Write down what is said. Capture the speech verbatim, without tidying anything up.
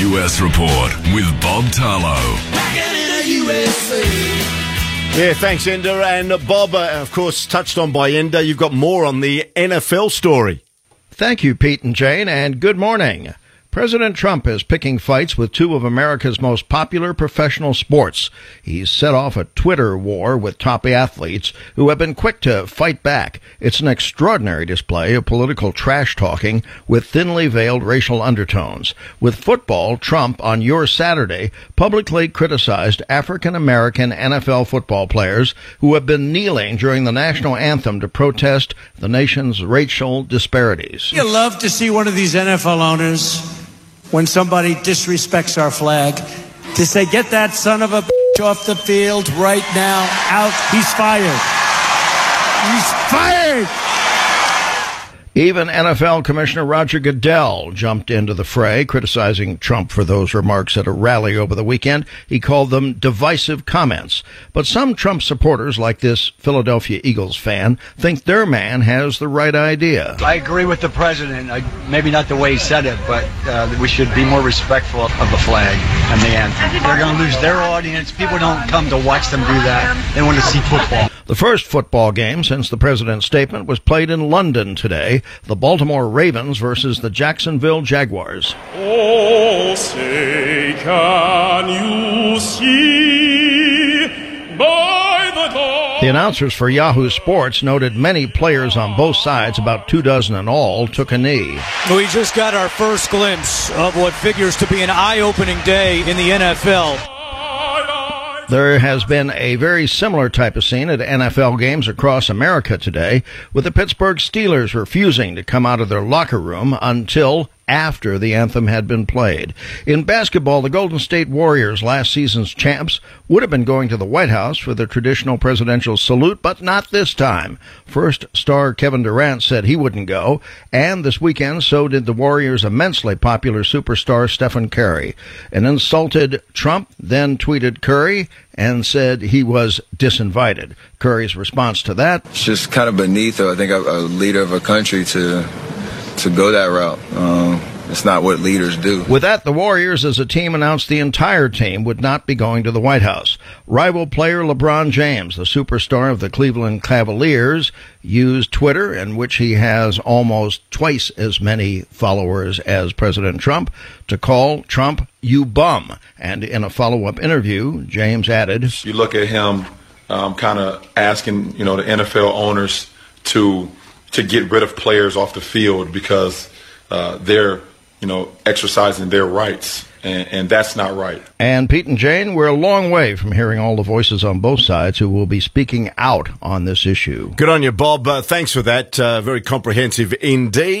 U S Report with Bob Tarlow. Back in the U S A. Yeah, thanks, Ender. And Bob, uh, of course, touched on by Ender, you've got more on the N F L story. Thank you, Pete and Jane, and good morning. President Trump is picking fights with two of America's most popular professional sports. He's set off a Twitter war with top athletes who have been quick to fight back. It's an extraordinary display of political trash talking with thinly veiled racial undertones. With football, Trump, on Your Saturday, publicly criticized African-American N F L football players who have been kneeling during the national anthem to protest the nation's racial disparities. You love to see one of these N F L owners, when somebody disrespects our flag, to say, get that son of a bitch off the field right now, out, he's fired. He's fired! Even N F L Commissioner Roger Goodell jumped into the fray, criticizing Trump for those remarks at a rally over the weekend. He called them divisive comments. But some Trump supporters, like this Philadelphia Eagles fan, think their man has the right idea. I agree with the president. I, maybe not the way he said it, but uh, we should be more respectful of the flag and the anthem. They're going to lose their audience. People don't come to watch them do that. They want to see football. The first football game since the president's statement was played in London today. The Baltimore Ravens versus the Jacksonville Jaguars. Oh, say, can you see by the dawn? The announcers for Yahoo Sports noted many players on both sides, about two dozen in all, took a knee. We just got our first glimpse of what figures to be an eye-opening day in the N F L. There has been a very similar type of scene at N F L games across America today, with the Pittsburgh Steelers refusing to come out of their locker room until after the anthem had been played. In basketball, the Golden State Warriors, last season's champs, would have been going to the White House for the traditional presidential salute, but not this time. First star Kevin Durant said he wouldn't go, and this weekend so did the Warriors' immensely popular superstar Stephen Curry. An insulted Trump then tweeted Curry and said he was disinvited. Curry's response to that: it's just kind of beneath, I think, a, a leader of a country to to go that route. Um, it's not what leaders do. With that, the Warriors as a team announced the entire team would not be going to the White House. Rival player LeBron James, the superstar of the Cleveland Cavaliers, used Twitter, in which he has almost twice as many followers as President Trump, to call Trump "you bum." And in a follow-up interview, James added, You look at him um, kind of asking, you know, the N F L owners to to get rid of players off the field because uh, they're, you know, exercising their rights, and, and that's not right. And Pete and Jane, we're a long way from hearing all the voices on both sides who will be speaking out on this issue. Good on you, Bob. Uh, thanks for that. Uh, very comprehensive indeed.